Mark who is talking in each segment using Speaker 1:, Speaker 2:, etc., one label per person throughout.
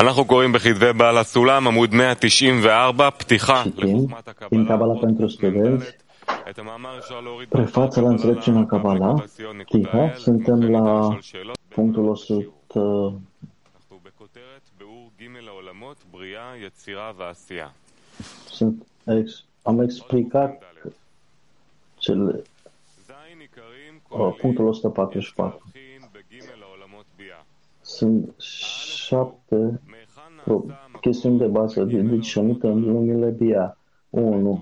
Speaker 1: אנחנו קוראים בכתבי בעל הסולם, עמוד 194, פתיחה לחוכמת הקבלה.
Speaker 2: Prefața la înțelepciunea Kabbalah, Ptiha, suntem la punctul 100. Am explicat punctul 144. Sunt 7 chestiuni de bază discernită în lumile Bia. 1.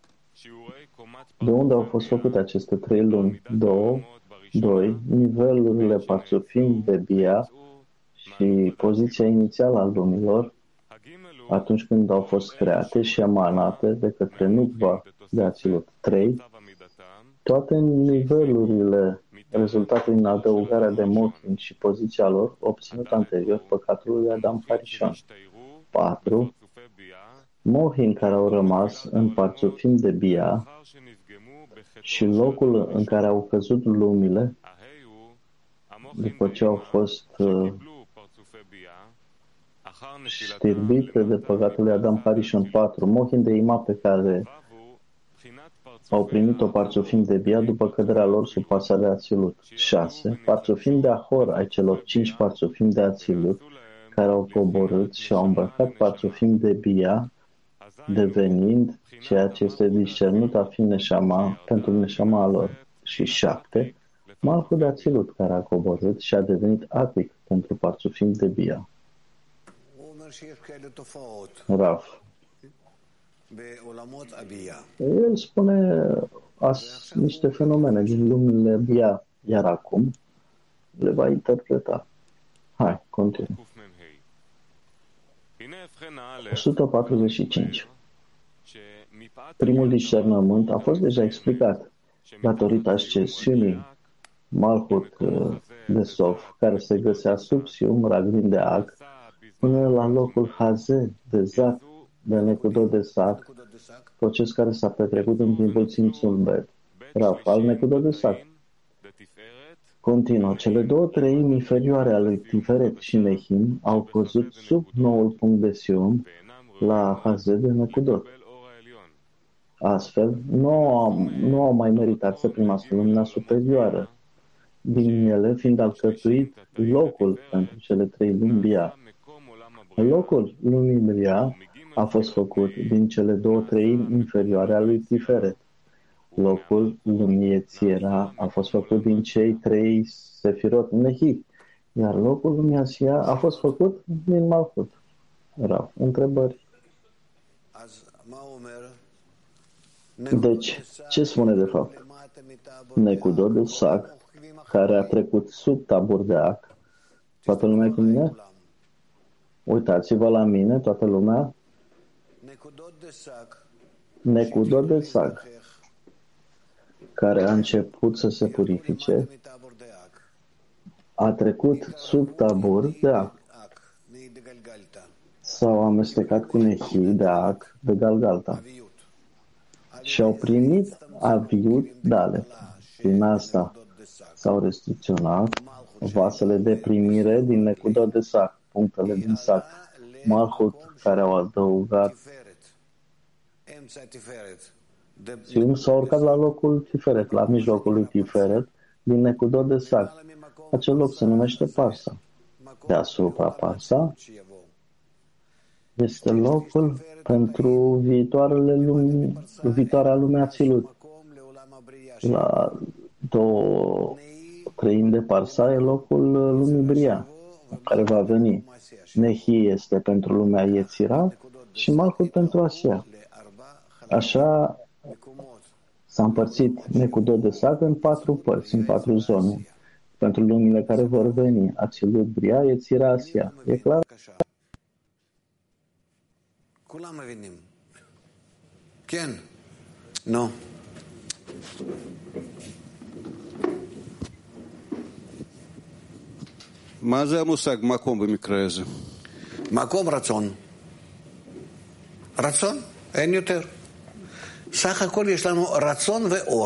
Speaker 2: De unde au fost făcute aceste 3 lumi? 2. Nivelurile parțufim de Bia și poziția inițială a lumilor atunci când au fost create și emanate de către Nukva de Atzilut. 3. Toate nivelurile rezultate din adăugarea de Mochin și poziția lor obținut anterior păcatului lui Adam Harishon. 4. Mohin care au rămas în parțufim de Bia și locul în care au căzut lumile după ce au fost știrbite de păcatul lui Adam Harishon. 4. Mohin de Ima pe care au primit o parțufim de Bia după căderea lor sub pasarea de Atzilut. 6. Parțufim de Ahor ai celor 5 parțufim de Atzilut care au coborât și au îmbrăcat parțufim de Bia, devenind ceea ce este discernut a fi neșama pentru neșama lor. Și 7. Malchut de Atzilut care a coborât și a devenit atic pentru parțufim de Bia. Raf. El spune niște fenomene din lumile Bia, iar acum le va interpreta. Hai, continuă. 145. Primul discernământ a fost deja explicat datorită ascensiunii Malchut de Sof, care se găsea sub Sium Raglim de Ag, până la locul Haze de Zac, de Necudot de Sac, proces care s-a petrecut în timpul Tzimtzum Bet. Rafal, Necudot de Sac. Continuă. Cele 2 treimi inferioare ale lui Tiferet și Nehim au căzut sub noul punct de Sium la Haze de Necudot. Astfel, nu au mai meritat să primească lumina superioară, din ele fiind alcătuit locul pentru cele 3 lumi Bia. Locul lumii Bria a fost făcut din cele 2 treimi inferioare a lui Tiferet. Locul lumii Ețiera a fost făcut din cei 3 sefirot Nehi, iar locul lumii Asia a fost făcut din Malchut. Rav, întrebări? Deci, ce spune de fapt? Necudot de Sac, care a trecut sub tabur de Ac. Toată lumea cu mine? Uitați-vă la mine, toată lumea. Necudot de Sac, care a început să se purifice, a trecut sub tabur de Ac. S-au amestecat cu Nehi de Ac de Galgalta și au primit aviut Dale. Prin asta s-au restricționat vasele de primire din Necudot de Sac, punctele din Sac, Malchut, care au adăugat Sium s-a urcat la locul Tiferet, la mijlocul lui Tiferet, din Necudot de Sac. Acel loc se numește Parsa. Deasupra Parsa este locul pentru viitoarea lume Atzilut. La 2 treimi de Parsa e locul lumii Bria, care va veni. Nehi este pentru lumea Yetzira și Malchut pentru Asia. Așa s-a împărțit Necudot de Sac în 4 părți, în 4 zone, pentru lumile care vor veni, Atzilut, Bria, Yetzira, Asia. E clar?
Speaker 3: Nu.
Speaker 4: מה זה המושג מקום במקרה הזה?
Speaker 3: מקום רצון. רצון, אין יותר. סך הכל יש לנו רצון ואור.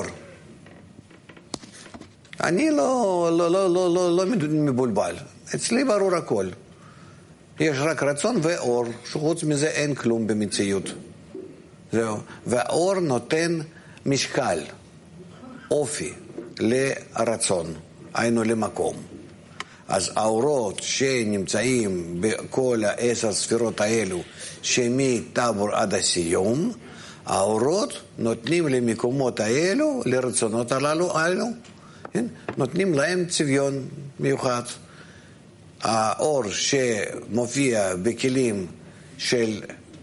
Speaker 3: אני לא מבולבל. אצלי ברור הכל. יש רק רצון ואור, שחוץ מזה אין כלום במציאות. זהו. והאור נותן משקל, אופי, לרצון, היינו למקום. אז האורות שנמצאים בכל 10 ספירות האלו, שמטבור עד הסיום, האורות נותנים למקומות האלו, לרצונות הללו, נותנים להם צביון מיוחד. האור שמופיע בכלים של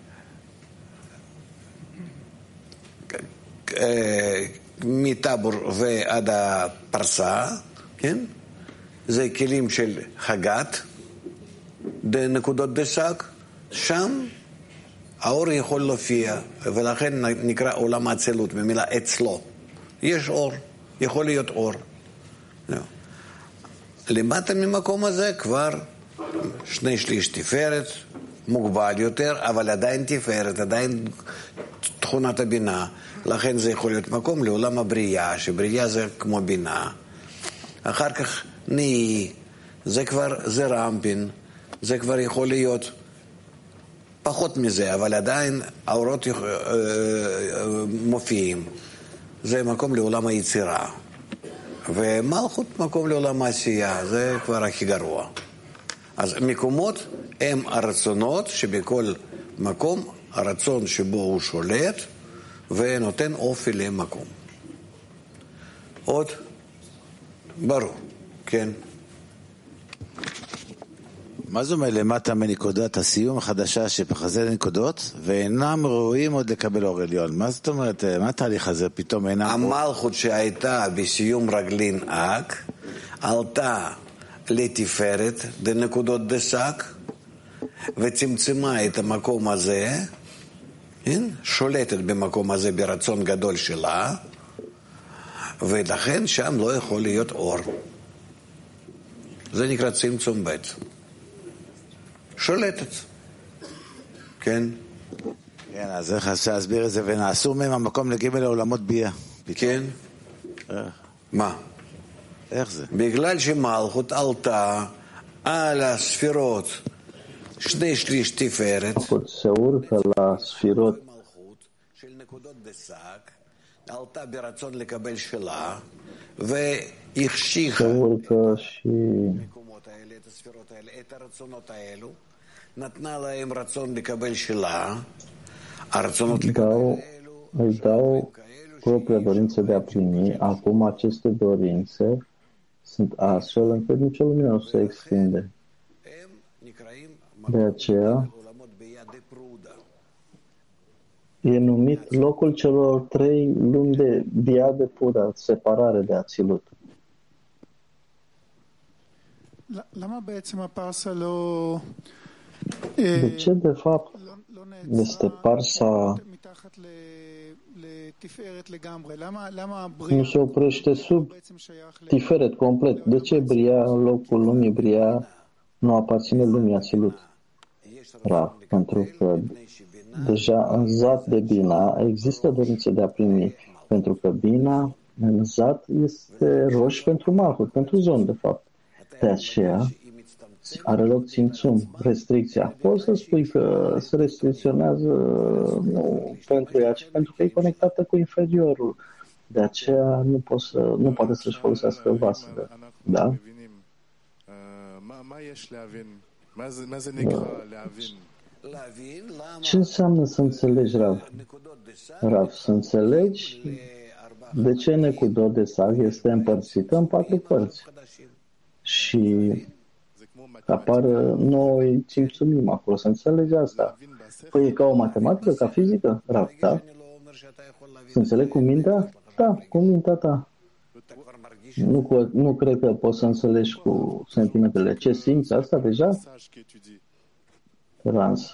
Speaker 3: מטבור ועד הפרסה, כן? זה כלים של חגת, נקודות דשק, שם האור יכול להופיע, ולכן נקרא עולם האצילות, במילה אצלו. יש אור, יכול להיות אור. למטה ממקום הזה כבר 2/3 תפארת, מוגבל יותר, אבל עדיין תפארת, עדיין תכונת הבינה. לכן זה יכול להיות מקום לעולם הבריאה, שבריאה זה כמו בינה. אחר כך נהי, זה רמפין, זה כבר יכול להיות פחות מזה, אבל עדיין האורות מופיעים. זה מקום לעולם היצירה. ומלכות מקום לעולם העשייה, זה כבר הכי גרוע. אז מקומות הם הרצונות שבכל מקום, הרצון שבו הוא שולט ונותן אופי למקום. עוד? ברור, כן.
Speaker 5: מה זאת אומרת למטה מנקודת הסיום החדשה שפחזה לנקודות ואינם ראויים עוד לקבל אור עליון? מה זאת אומרת, מה התהליך הזה פתאום אינם?
Speaker 3: המלכות שהייתה בסיום רגלין אק עלתה לתפארת לנקודות דשק וצמצמה את המקום הזה, שולטת במקום הזה ברצון גדול שלה, ולכן שם לא יכול להיות אור. זה נקרא צמצום ב'. שולטת. כן?
Speaker 5: כן, אז איך אפשר להסביר את זה? ונעשו מהם המקום לג' לעולמות בייה.
Speaker 3: כן. מה?
Speaker 5: איך זה?
Speaker 3: בגלל שמלכות עלתה על הספירות 2/3 תפארת.
Speaker 2: מלכות סעורק על הספירות.
Speaker 3: מלכות של נקודות דשק, עלתה ברצון לקבל שלה, והחשיכה המקומות האלה, את הספירות האלה, את הרצונות האלו, נתנה להם רצון לקבל שלה, הרצונות לקבל האלו,
Speaker 2: îi dau propria dorință de a primi. Acum aceste dorințe sunt astfel încât nicio lumină nu se extinde. De aceea e numit locul celor 3 lumi de Bia de Pura, separare de Ațilut. De ce, de fapt, este Parsa nu se oprește sub Tiferet complet? De ce Bria, locul lumii Bria, nu aparține lumii Ațilut? Pentru că deja în zat de Bina există dorință de a primi, pentru că Bina în zat este roș pentru Malchut, pentru zon, de fapt. De aceea are loc țimțum, restricția. Poți să spui că se restricționează nu pentru ea, ci pentru că e conectată cu inferiorul. De aceea nu poate să-și folosească vasele. Da? Ce înseamnă să înțelegi, Rav? Rav, să înțelegi de ce Necudot de Sag este împărțită în 4 părți. Și apar noi țimțumim acolo, să înțelegi asta. Păi e ca o matematică, ca fizică? Rav, da? Să înțeleg cu mintea? Da, cu mintea ta. Nu cred că poți să înțelegi cu sentimentele. Ce simți asta deja? Rans.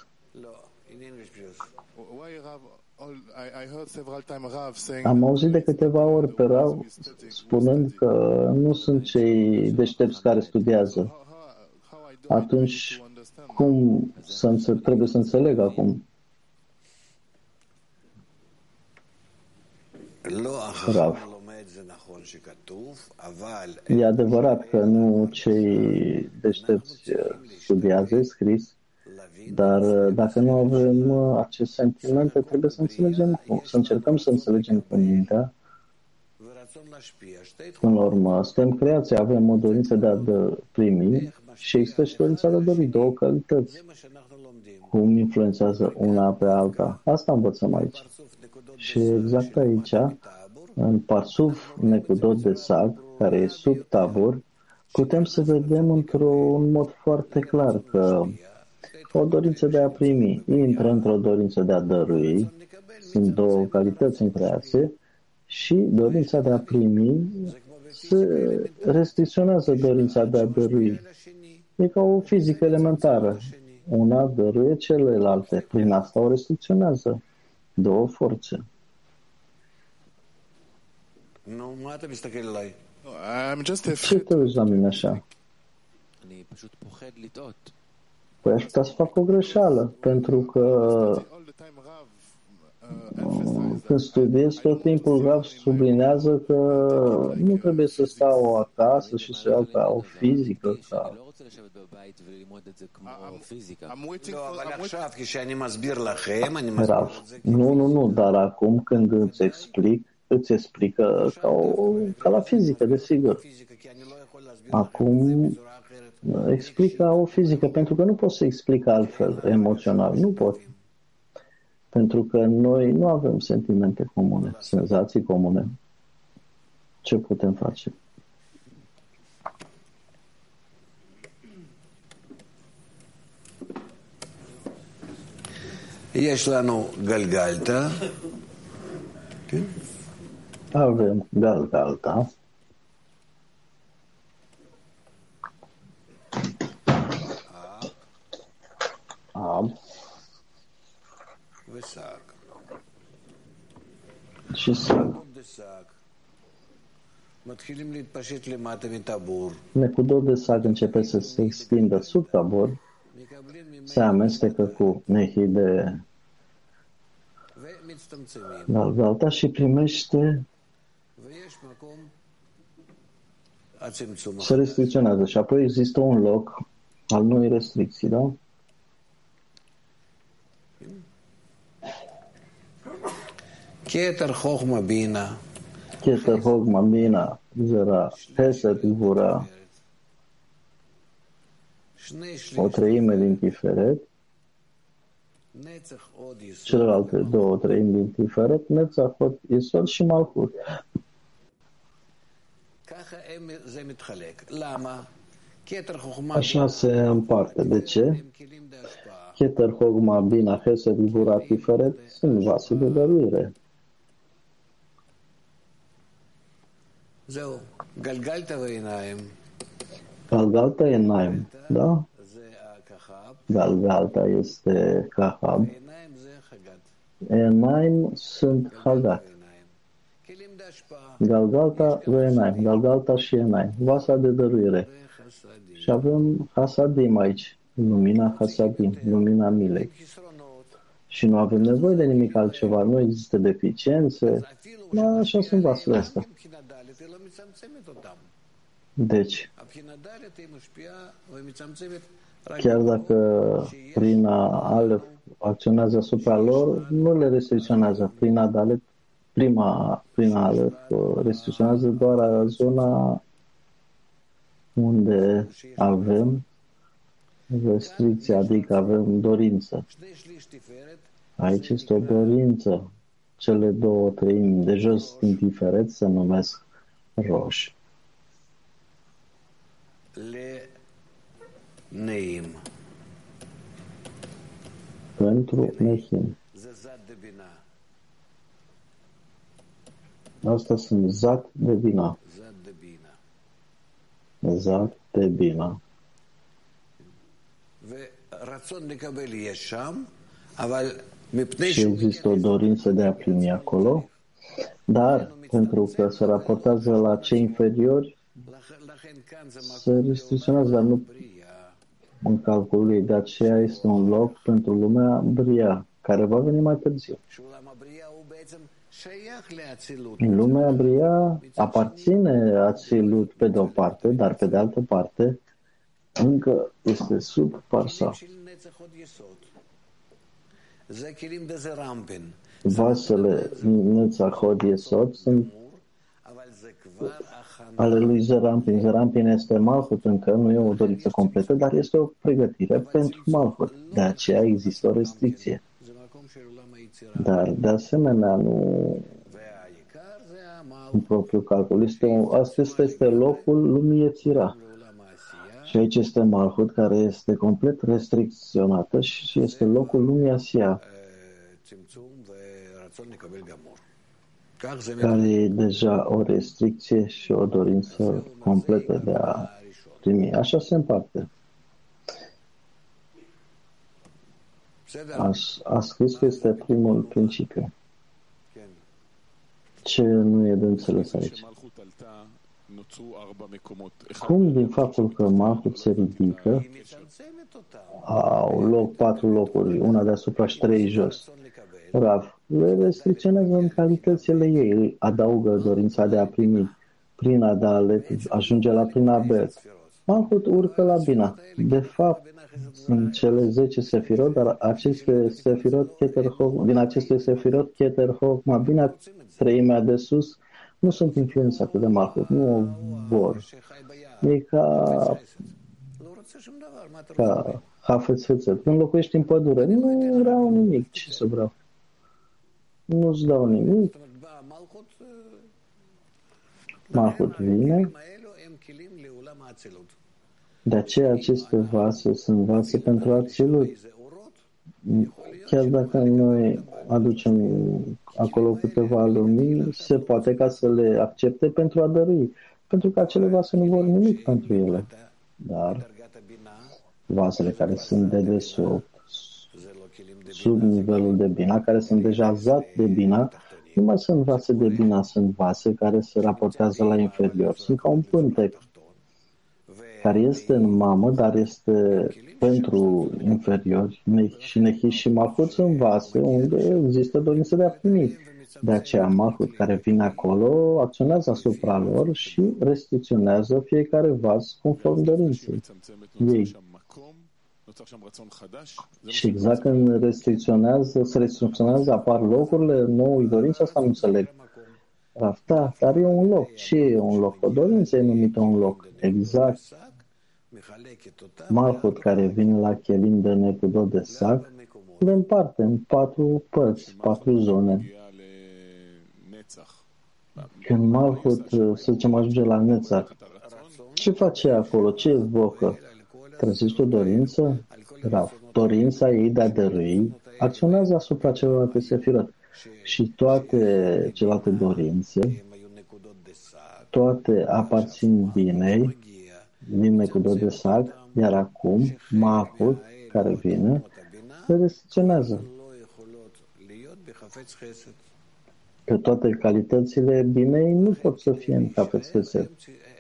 Speaker 2: Am auzit de câteva ori pe Rav spunând că nu sunt cei deștepți care studiază. Atunci, cum trebuie să înțeleg acum? Rav. E adevărat că nu cei deștepți studiază, e scris, Dar dacă nu avem acest sentiment, trebuie să înțelegem, să încercăm să înțelegem cu mintea. Până la urmă, suntem creați, avem o dorință de a primi și există și dorința de a dori, două calități. Cum influențează una pe alta. Asta învățăm aici. Și exact aici, în Parsuf Nekudot de Sag, care e sub tabor, putem să vedem într-un mod foarte clar că o dorință de a primi intră într-o dorință de a dărui, sunt două calități în creație, și dorința de a primi se restricționează dorința de a dărui. E ca o fizică elementară. Una dăruie celelalte. Prin asta o restricționează. Două forțe. Ce te uiți la mine așa? Păi aș putea să fac o greșeală, pentru că când studiez, tot timpul Rav sublinează că nu trebuie să stau acasă și să iau ca o fizică. Rav, nu, dar acum când îți explică ca la fizică, desigur. Acum explică o fizică, pentru că nu pot să explic altfel, emoțional, nu pot. Pentru că noi nu avem sentimente comune, senzații comune. Ce putem face?
Speaker 3: יש לנו גלגלתא.
Speaker 2: Avem Galgalta.
Speaker 3: וסג.
Speaker 2: Și Sag.
Speaker 3: מתחילים להתפשט למטה מטבור.
Speaker 2: Nekudot de Sag începe să se extindă sub tabor, se amestecă cu Nehi de Galgalta și primește, se restricționează și apoi există un loc al noi restricții, da?
Speaker 3: Keter Chochma Bina.
Speaker 2: Keter Chochma Bina, Zera, Hesed, Gvura, o treime din Tiferet, celelalte două treimi din Tiferet, Netzach, Yesod și Malchut. Așa se împarte. De ce? Keter Chochma Bina, Hesed, Gvura, Tiferet sunt vase de dăruire. Galgalta e Naim, da? Galgalta este Kahab. Enaim sunt Hagat. Galgalta ve Enaim. Galgalta și Enaim. Vasa de dăruire. Și avem Hasadim aici. Lumina Hasadim. Lumina milei. Și nu avem nevoie de nimic altceva. Nu există deficiențe. Da, așa sunt vasele astea. Deci, chiar dacă prina Alef acționează asupra lor, nu le restricționează. Prina Alef restricționează doar zona unde avem restricție, adică avem dorință. Aici este o dorință. Cele două treimi de jos din Tiferet se numesc roși.
Speaker 3: Neim.
Speaker 2: Pentru Nehim. Asta sunt Zat de Bina. Zat de Bina. Și există o dorință de a primi acolo, dar pentru că se raportează la cei inferiori, se restricționează, dar nu în calculul ei. De aceea este un loc pentru lumea Bria, care va veni mai târziu. În lumea Bria aparține Atzilut pe de o parte, dar pe de altă parte încă este sub Parsa. Vasele Netzach Hod Yesod sunt ale lui Zerampin. Zerampin este Malchut încă, nu e o dorință completă, dar este o pregătire pentru Malchut. De aceea există o restricție. Dar, de asemenea, nu în propriul calcul. Acesta este locul lumii Yetzirah. Și aici este Malchut, care este complet restricționată și este locul lumii Asia, care e deja o restricție și o dorință completă de a primi. Așa se împarte. A scris că este primul principiu. Ce nu e de înțeles aici? Cum din faptul că Malchut se ridică, au 4 locuri, una deasupra și 3 jos. Rav le restricționează în calitățile ei, îi adaugă dorința de a primi. Prin Adalet ajunge la prin Abet. Malchut urcă la Bina. De fapt, sunt cele 10 sefirot, dar aceste sefirot, din aceste sefirot, Keter, Chokma, Bina, treimea de sus, nu sunt influențate de Malchut, nu o vor. E ca Hafetz Hetzet. Când locuiești în pădure, nu vreau nimic. Ce să vreau? Nu-ți dau nimic. Malchut vine. De aceea aceste vase sunt vase pentru Atzilut. Chiar dacă noi aducem acolo câteva lumini, se poate ca să le accepte pentru a dărui. Pentru că acele vase nu vor nimic pentru ele. Dar vasele care sunt de desubt, sub nivelul de Bina, care sunt deja zat de Bina, nu mai sunt vase de Bina, sunt vase care se raportează la inferior. Sunt ca un pântec care este în mamă, dar este pentru inferiori. Și Nehi și Malchut sunt vase unde există dorință de a primi. De aceea Malchut care vine acolo acționează asupra lor și restricționează fiecare vas conform dorinței ei. Și exact când se restricționează, apar locurile noului dorință, asta nu înțeleg. Da, dar e un loc. Ce e un loc? O dorință e numită un loc. Exact. Malchut care vine la Chelim de Nekudot de Sac le împarte în 4 părți, 4 zone. Când Malchut, să zicem, ajunge la Netzach, ce face acolo? Ce evocă? Trezește o dorință? Dorința ei de a dărui acționează asupra celorlalte sefirot. Și toate celelalte dorințe, toate aparțin binei, din Nekudot de Sac, iar acum Malchut, care vine, le restricționează. Că toate calitățile binei nu pot să fie în Hafetz Chesed.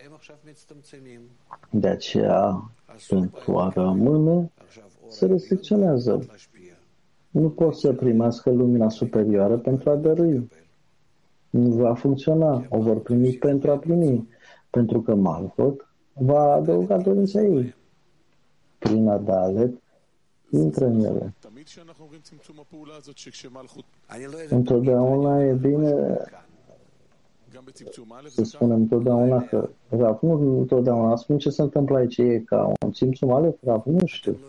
Speaker 2: De aceea, pentru a rămâne, se restricționează. Nu pot să primească lumina superioară pentru a dărui. Nu va funcționa. O vor primi pentru a primi. Pentru că Malchut va adăuga dorința ei. Prin Adalet intră în ele. Întotdeauna e bine să spunem întotdeauna că Rav, nu întotdeauna, spun ce se întâmplă aici, e ca un țimțum Alef, Rav, nu știu.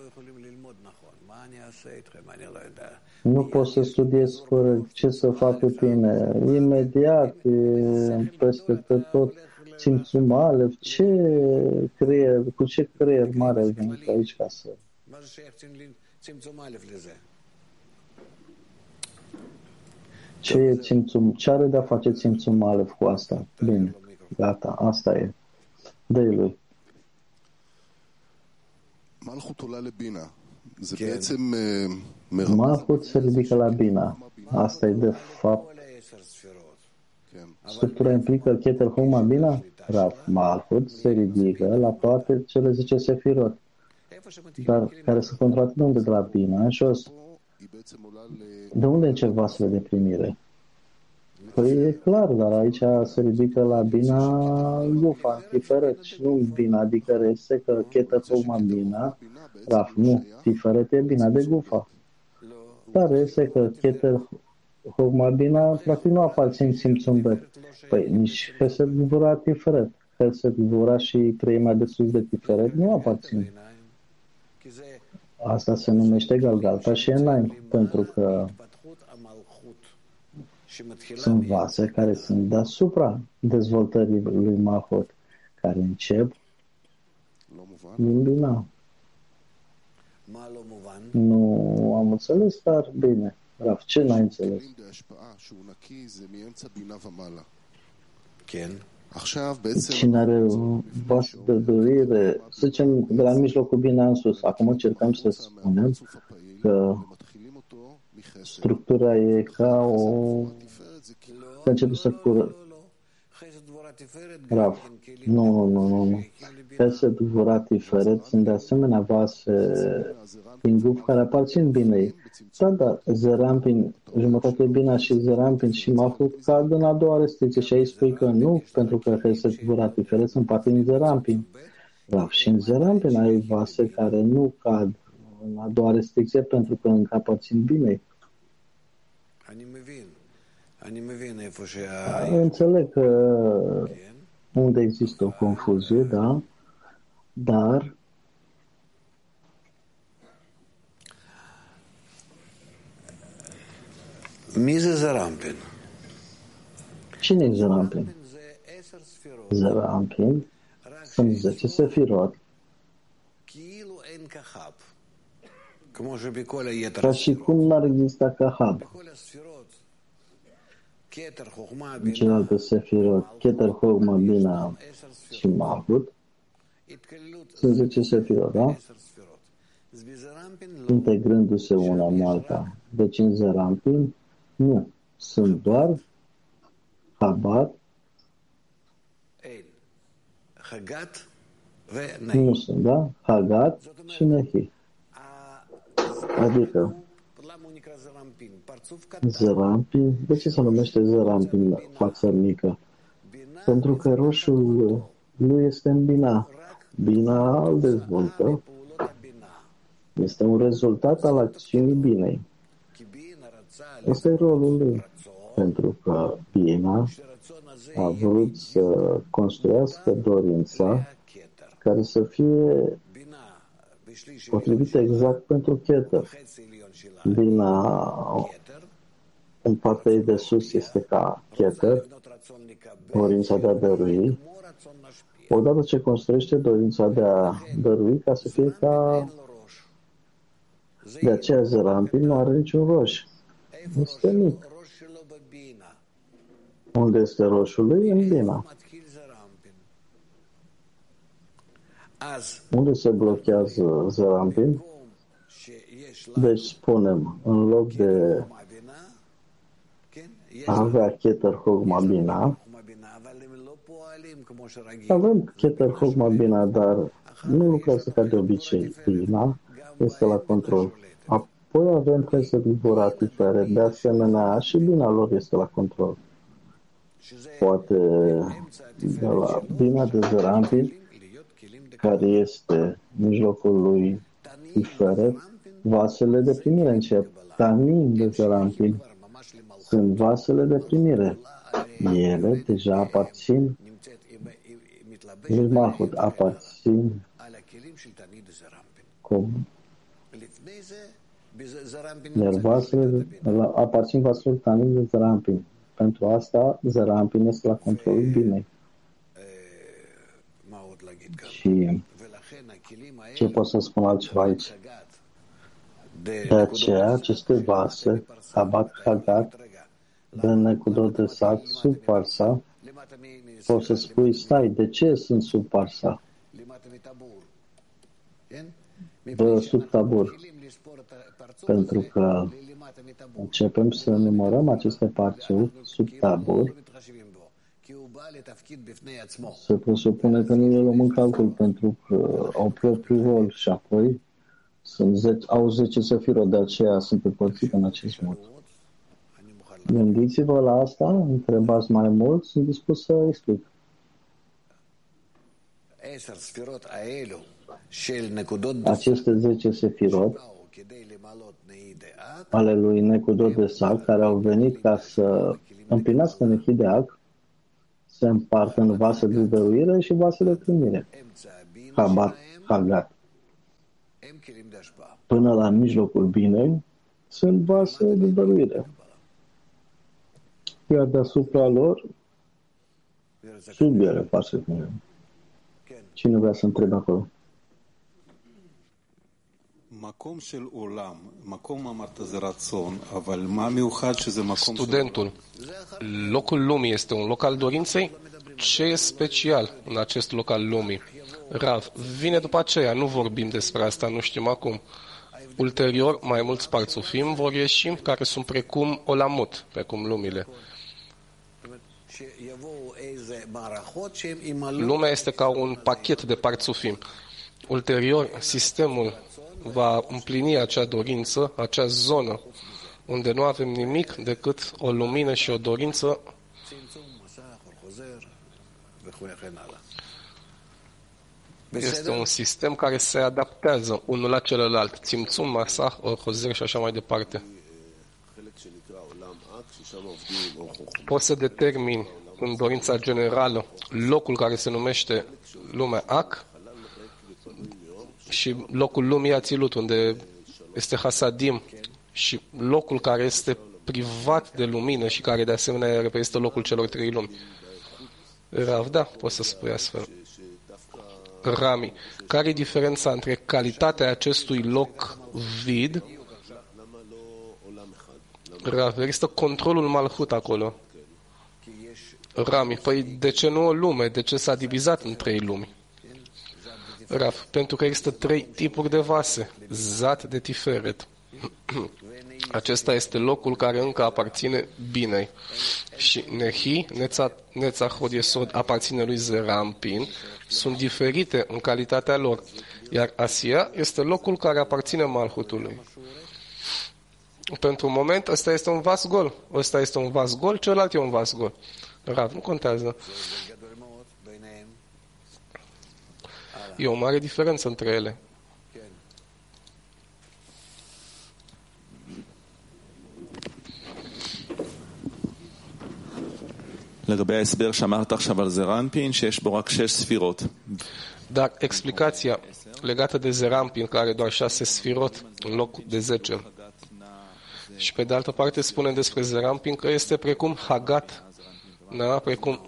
Speaker 2: Nu pot să studiez fără ce să fac cu tine. Imediat, peste tot, țimțum Alef, cu ce creier mare ai venit aici ca să... Ce are de-a face țimțum Alef cu asta? Bine, gata, asta e. Dă-i lui. Malchut se ridică la Bina. Asta e de fapt. Structura implică Keter, Chokma, Bina? Rav, Malchut se ridică la toate cele 10 sefirot. Dar care sunt controlate de unde? De la Bina, în jos. De unde încep vasele de primire? Păi e clar, dar aici se ridică la bina gufa, tiferet și nu bina, adică reste că chetă hogma bina, raf, nu, tiferet e bina de gufa. Dar este că chetă hogma bina practic nu aparțin simțul bet. Păi nici Hesed Gvura tiferet. Hesed Gvura și treimea de sus de tiferet nu aparțin. Asta se numește Galgalta și Enaim, pentru că sunt vase care sunt deasupra dezvoltării lui Mahot, care încep din bina. Nu am înțeles, dar bine. Raf, ce n-ai înțeles? Cine are vas de dăruire, să zicem, de la mijlocul bine în sus. Acum încercăm să spunem că structura e ca o... Că începe să cură. Raf, nu. Hesed Gvura tiferet sunt de asemenea vase din guf care aparțin binei. Da, Zerampin, jumătate bina și Zerampin și Mahut cad în a doua restricție și aici spui că nu, pentru că Hesed Gvura tiferet sunt parte din Zerampin. Raf, și în Zerampin ai vase care nu cad în a doua restricție pentru că încă aparțin binei. Înțeleg că unde există o confuzie, da, dar
Speaker 3: Mize Zerampin.
Speaker 2: Cine e Zerampin? Zerampin sunt 10 sefirot. Ca și cum n-ar exista Kahab. În celelalte sefirot, Keter, Hogma, Bina și Mahut, sunt 10 sefirot, da? Integrându-se una în alta. Deci în Zerampin, nu. Sunt doar Habat, nu sunt, da? Hagat și Nehi. Adică Zerampin, de ce se numește Zerampin față mică? Pentru că roșul lui este în bina. Bina îl dezvoltă. Este un rezultat al acțiunii binei. Este rolul lui. Pentru că bina a vrut să construiască dorința care să fie potrivită exact pentru Keter. Bina în partea ei de sus este ca Keter, dorința de a dărui. Odată ce construiește dorința de a dărui, ca să fie ca... De aceea Zerampin nu are niciun roș. Este mic. Unde este roșul lui? În bina. Unde se blochează Zerampin? Deci spunem, în loc de a avea Keter Hogma Bina, avem Keter Hogma Bina, dar nu lucrează ca de obicei. Bina este la control. Apoi avem Hesed Gvura tiferet, de asemenea și bina lor este la control. Poate de la bina de Zerampin, care este mijlocul lui tiferet, vasele de primire încep. Tanim de Zerampin sunt vasele de primire. Ele deja aparțin lui Mahut, aparțin iar vasele aparțin vaselor Tanim de Zerampin. Pentru asta Zerampin este la controlul binei. Și ce pot să spun altceva aici? De aceea, aceste vase, Habat, Hagat, de necudot de sat, sub parsa, poți să spui, stai, de ce sunt sub parsa? Sub tabur. Pentru că începem să numărăm aceste parțuri sub tabur, se presupune că nu le luăm în calcul pentru că au propriul rol și apoi au 10 sefirot, de aceea sunt împărțite în acest mod. Gândiți-vă la asta, întrebați mai mult, sunt dispus să explic. Aceste 10 sefirot ale lui Nekudot de Sac, care au venit ca să împlinească Nehi de Ac, se împart în vase de dăruire și vase de primire. Hagat. Până la mijlocul binei sunt vase de dăruire. Iar deasupra lor, sub ele, vase de primire. Cine vrea să întrebe acolo?
Speaker 6: Studentul, locul lumii este un loc al dorinței? Ce e special în acest loc al lumii? Rav, vine după aceea, nu vorbim despre asta, nu știm acum. Ulterior, mai mulți parțufim vor ieși, care sunt precum olamut, precum lumile. Lumea este ca un pachet de parțufim. Ulterior, sistemul va împlini acea dorință, acea zonă, unde nu avem nimic decât o lumină și o dorință. Este un sistem care se adaptează unul la celălalt. Țimțum, masah, orhozer și așa mai departe. Poți să determini în dorința generală locul care se numește lumea Ac și locul lumii Atzilut, unde este Hasadim, și locul care este privat de lumină și care de asemenea reprezintă locul celor trei lumi. Rav, da, poți să spui astfel. Rami, care e diferența între calitatea acestui loc vid? Rav, există controlul Malhut acolo. Rami, păi de ce nu o lume? De ce s-a divizat în trei lumi? Rav, pentru că există trei tipuri de vase. Zat de Tiferet. Acesta este locul care încă aparține binei. Și Nehi, Netzach Hod Yesod, aparține lui Zerampin, sunt diferite în calitatea lor. Iar Asia este locul care aparține Malhutului. Pentru moment, ăsta este un vas gol. Ăsta este un vas gol, celălalt e un vas gol. Rav, nu contează. E o mare diferență între ele.
Speaker 7: לגבי ההסבר שאמרת עכשיו על זרנפין, שיש בו רק 6 ספירות.
Speaker 6: Dar explicația legată de Zerampin, care are doar 6 sfirot în loc de 10. Și pe de altă parte spune despre Zerampin că este precum Hagat, da? Precum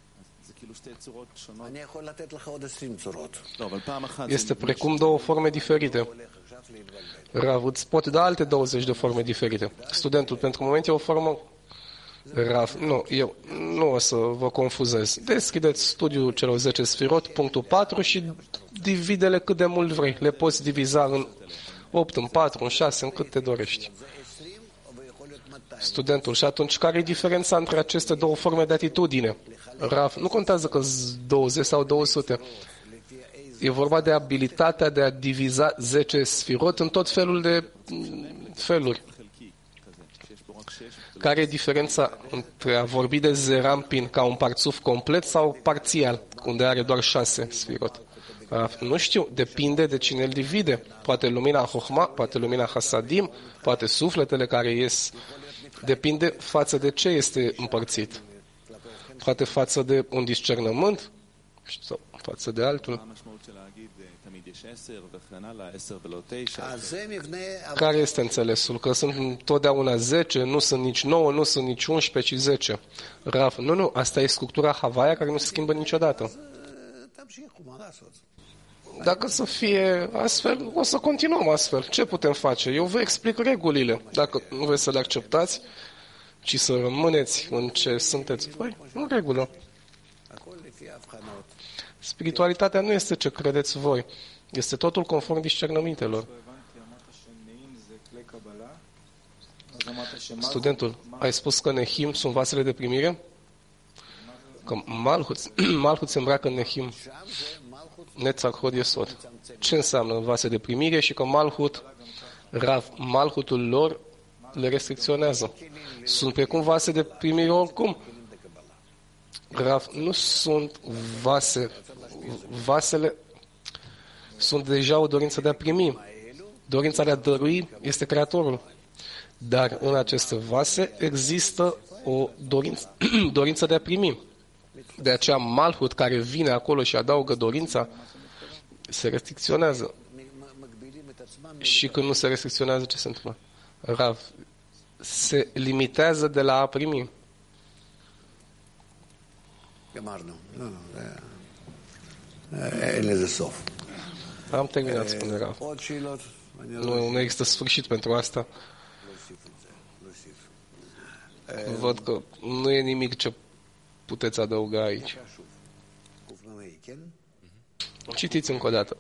Speaker 6: este precum două forme diferite. Rav, îți pot da alte 20 de forme diferite. Studentul, pentru moment, e o formă. Rav, nu, eu nu o să vă confuzez. Deschideți studiul celor 10 sfirot, punctul 4 și divide-le cât de mult vrei. Le poți diviza în 8, în 4, în 6, în cât te dorești. Studentul, și atunci care e diferența între aceste două forme de atitudine? Rav, nu contează că 20 sau 200. E vorba de abilitatea de a diviza 10 sfirot în tot felul de feluri. Care e diferența între a vorbi de Zerampin ca un parțuf complet sau parțial, unde are doar 6 sfirot? Nu știu, depinde de cine îl divide. Poate lumina Chochma, poate lumina Hasadim, poate sufletele care ies. Depinde față de ce este împărțit. Poate față de un discernământ sau față de altul. Care este înțelesul? Că sunt întotdeauna 10, nu sunt nici 9, nu sunt nici 11, ci 10. Rav, nu, asta e structura Havaia care nu se schimbă niciodată. Dacă să fie astfel, o să continuăm astfel. Ce putem face? Eu vă explic regulile. Dacă nu vreți să le acceptați, ci să rămâneți în ce sunteți voi, în regulă. Spiritualitatea nu este ce credeți voi. Este totul conform discernămintelor. Studentul, ai spus că Nehim sunt vasele de primire? Că Malhut se îmbracă în Nehim. Netzach Hod Yesod. Ce înseamnă vase de primire și că Malhut, Rav, Malhutul lor le restricționează. Sunt precum vase de primire oricum. Rav, nu sunt vase. Vasele sunt deja o dorință de a primi. Dorința de a dărui este Creatorul. Dar în aceste vase există o dorință de a primi. De aceea Malhut care vine acolo și adaugă dorința se restricționează. Și când nu se restricționează, ce se întâmplă? Rav, se limitează de la a primi. Am terminat, spune Rav. Nu există sfârșit pentru asta. Văd că nu e nimic ce puteți adăuga aici. Citiți încă o dată.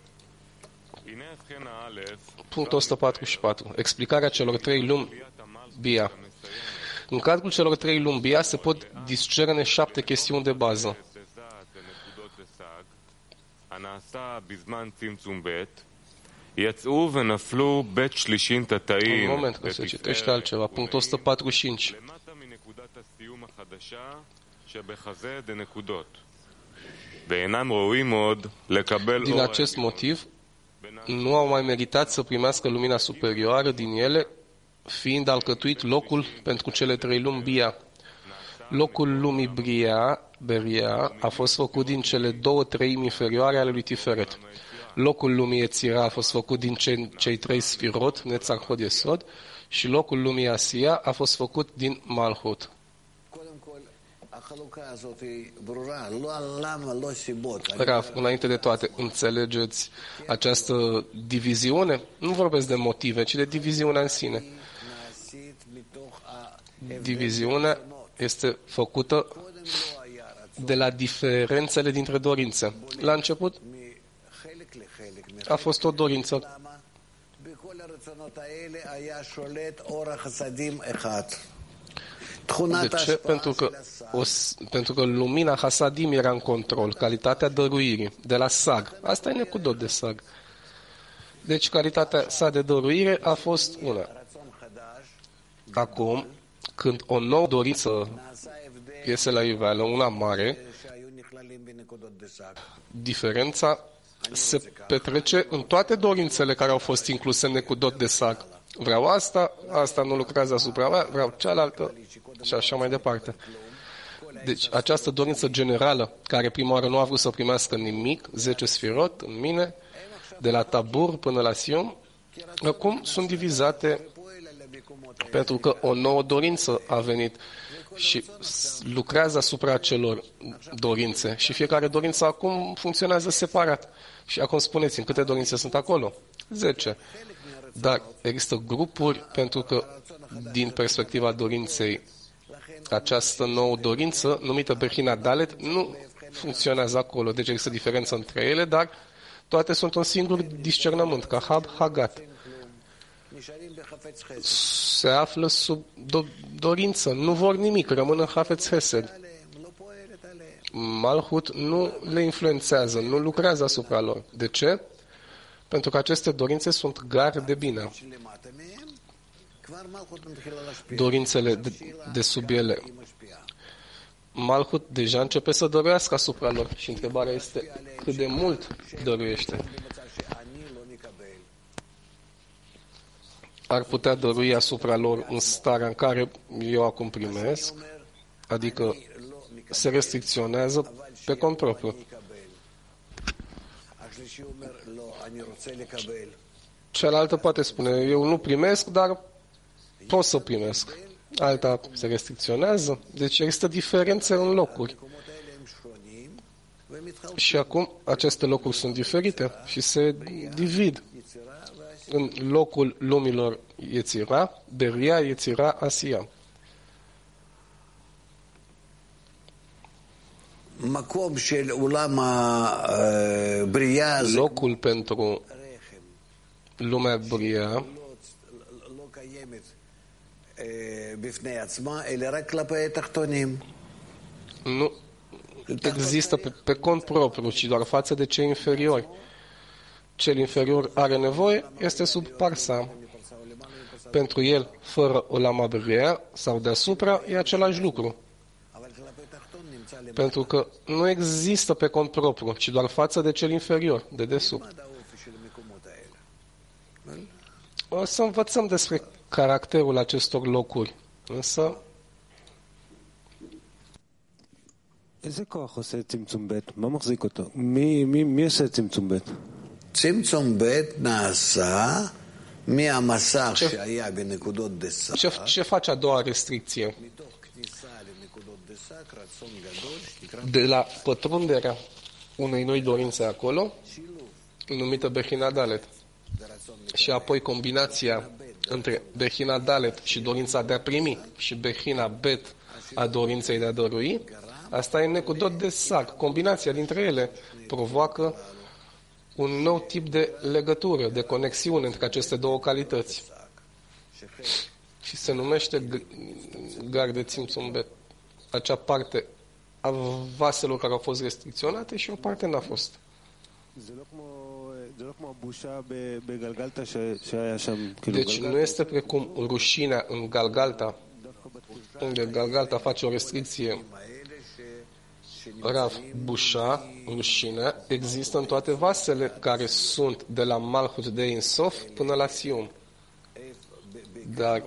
Speaker 6: Punctul 144. Explicarea celor trei lumi Bia. În cadrul celor trei lumi Bia se pot discerne 7 chestiuni de bază. În moment că se citește altceva. Punctul 145. Din acest motiv, nu au mai meritat să primească lumina superioară din ele, fiind alcătuit locul pentru cele trei lumi Bia. Locul lumii Beria a fost făcut din cele 2/3 inferioare ale lui Tiferet. Locul lumii Ețira a fost făcut din cei 3 sfirot, Nețar, Hod, Yesod, și locul lumii Asia a fost făcut din Malhut. Rav, înainte de toate, înțelegeți această diviziune? Nu vorbesc de motive, ci de diviziunea în sine. Diviziunea este făcută de la diferențele dintre dorințe. La început a fost o dorință. De ce? Pentru că lumina Hasadim era în control, calitatea dăruirii, de la Sag. Asta e necudot de Sag. Deci calitatea sa de dăruire a fost una. Acum, când o nouă dorință iese la iveală, una mare, diferența se petrece în toate dorințele care au fost incluse în necudot de Sag. Vreau asta, asta nu lucrează asupra mea, vreau cealaltă și așa mai departe. Deci această dorință generală, care prima oară nu a vrut să primească nimic, 10 sfirot în mine, de la Tabur până la Sion, acum sunt divizate pentru că o nouă dorință a venit și lucrează asupra acelor dorințe. Și fiecare dorință acum funcționează separat. Și acum spuneți-mi, câte dorințe sunt acolo? 10. Dar există grupuri pentru că, din perspectiva dorinței, această nouă dorință, numită Berhina Dalet, nu funcționează acolo. Deci există diferență între ele, dar toate sunt un singur discernământ, ca Hab Hagat. Se află sub dorință, nu vor nimic, rămân în Hafetz Hesed. Malhut nu le influențează, nu lucrează asupra lor. De ce? Pentru că aceste dorințe sunt gar de bine. Dorințele de sub ele. Malhut deja începe să dăruiască asupra lor și întrebarea este cât de mult dăruiește. Ar putea dărui asupra lor în starea în care eu acum primesc, adică se restricționează pe cont propriu. Cealaltă poate spune, eu nu primesc, dar pot să primesc. Alta se restricționează. Deci există diferențe în locuri. Și acum aceste locuri sunt diferite și se divid. În locul lumilor Yetzira, Beria, Yetzira, Asia. Locul pentru lumea Bria nu există pe cont propriu, ci doar față de cei inferiori. Cel inferior are nevoie, este sub parsa. pentru el, fără Olam Abria sau deasupra, e același lucru. Pentru că nu există pe cont propriu, ci doar față de cel inferior, de desubt. O să învățăm despre caracterul acestor locuri, însă
Speaker 8: איזה כוח עושה צמצום ב'? מה מחזיק אותו? מי עושה צמצום ב'?
Speaker 3: צמצום ב' נעשה מהמסך שהיה בנקודות דסק.
Speaker 6: Ce face a doua restricție? De la pătrunderea unei noi dorințe acolo, numită Bechina Dalet. Și apoi combinația între Bechina Dalet și dorința de a primi și Bechina Bet a dorinței de a dărui, asta e necudot de sac. Combinația dintre ele provoacă un nou tip de legătură, de conexiune între aceste două calități. Și se numește gar de tzimtzum bet. Acea parte a vaselor care au fost restricționate și o parte n-a fost. Deci nu este precum rușinea în Galgalta, unde Galgalta face o restricție. Rav, bușa, rușinea, există în toate vasele care sunt de la Malchut de Insof până la Sium. Dar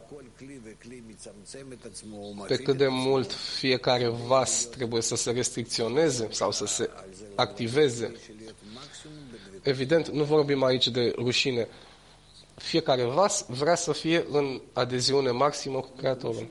Speaker 6: pe cât de mult fiecare vas trebuie să se restricționeze sau să se activeze, evident, nu vorbim aici de rușine. Fiecare vas vrea să fie în adeziune maximă cu Creatorul.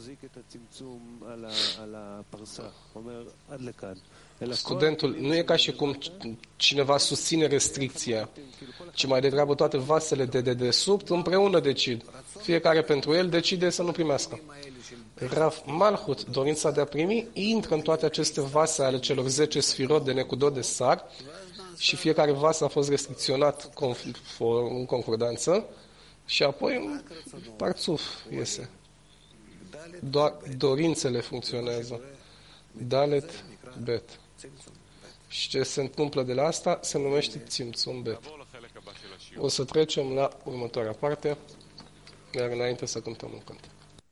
Speaker 6: Studentul nu e ca și cum cineva susține restricția, ci mai degrabă toate vasele de dedesubt împreună decid. Fiecare pentru el decide să nu primească. Rav Malchut, dorința de a primi, intră în toate aceste vase ale celor 10 sfirot de necudot de sar și fiecare vas a fost restricționat în concordanță și apoi parțuf iese. Doar dorințele funcționează. Dalet, bet. Și ce se întâmplă de la asta se numește tzimtzum bet. O să trecem la următoarea parte, iar înainte să cântăm un cântec.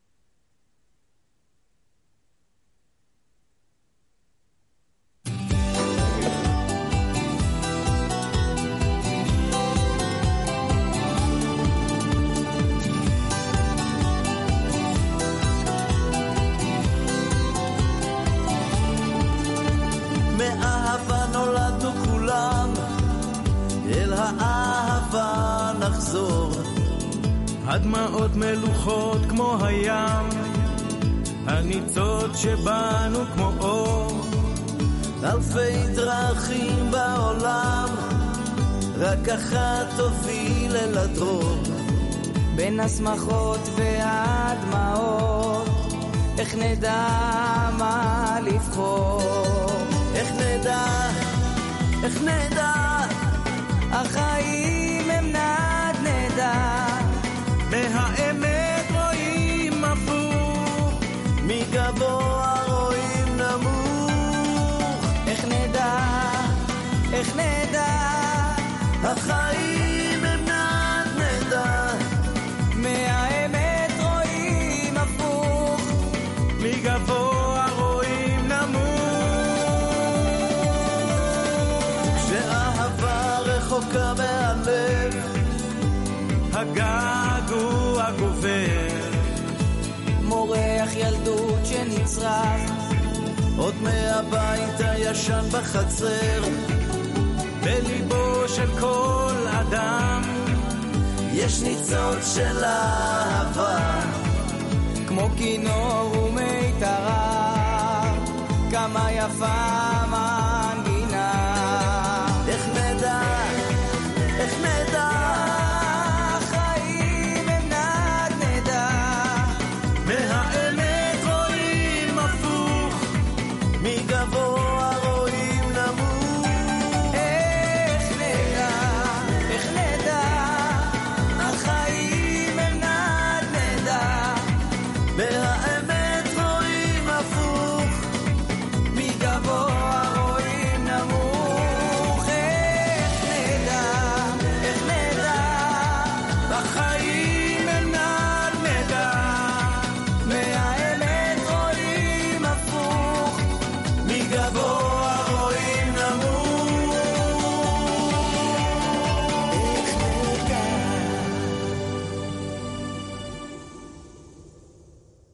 Speaker 9: מאהבה נולדנו כולם, אל האהבה נחזור. הדמעות מלוכות כמו הים, הניצות שבנו כמו אור. אלפי דרכים בעולם, רק אחת תוביל אל הדרור. בין השמחות והדמעות, איך נדע מה לבחור? איך נדע, החיים הם נדנדה. מהאמת רואים הפוך, מגבוה רואים נמוך. איך נדע, החיים הם נדנדה. מהאמת רואים הפוך, מגבוה רואים נמוך. רחוקה מהלב, הגעגוע גובר. מורח ילדות שנצרח, עוד מהבית הישן בחצר. בליבו של כל אדם יש ניצוץ של אהבה, כמו כינור ומיתרה. כמה יפה